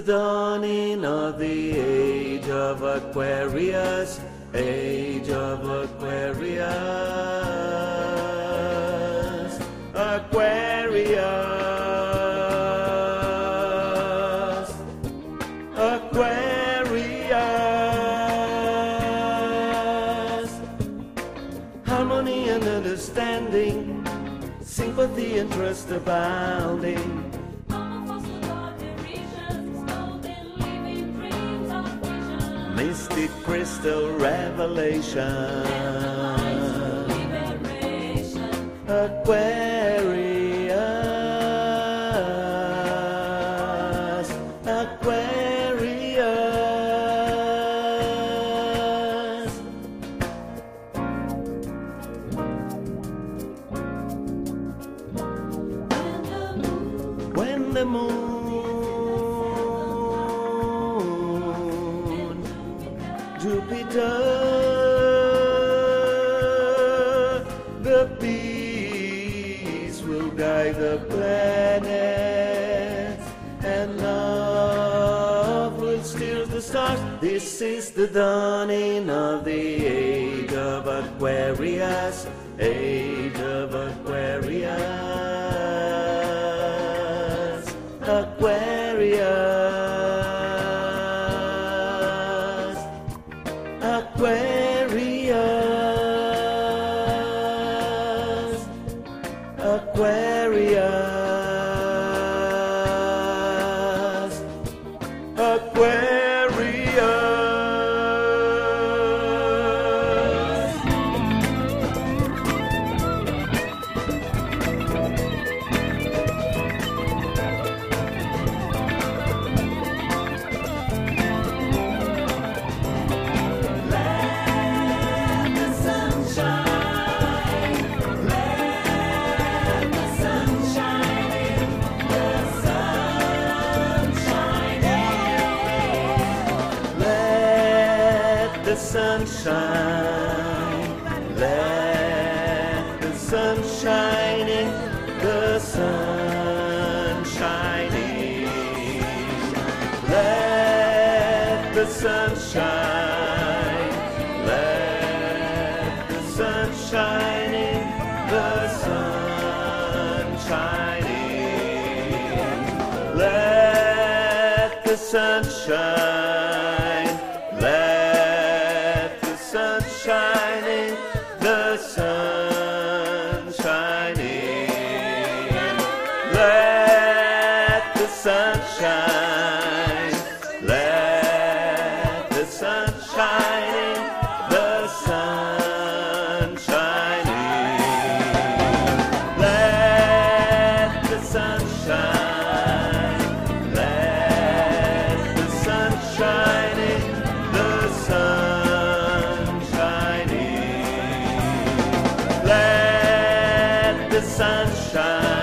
the dawning of the age of Aquarius, age of Aquarius, Aquarius, Aquarius. Harmony and understanding, sympathy and trust abounding. Mystic crystal revelation, Aquarius, Aquarius. When the moon Jupiter, the peace will guide the planets, and love will steer the stars. This is the dawning of the age of Aquarius, age of Aquarius, Aquarius. Aquarius, Aquarius, Aquarius. The sunshine, let the sun shine in, the sun shining. Let the sun shine, let the sun shine in, the sun shining. Let the sun shine, let the sun shining, the sun shining. Let the sun shine, let the sun shining, the sun shining. Let the sun shine, let the sun shining, the sun shining. Let the sun shine.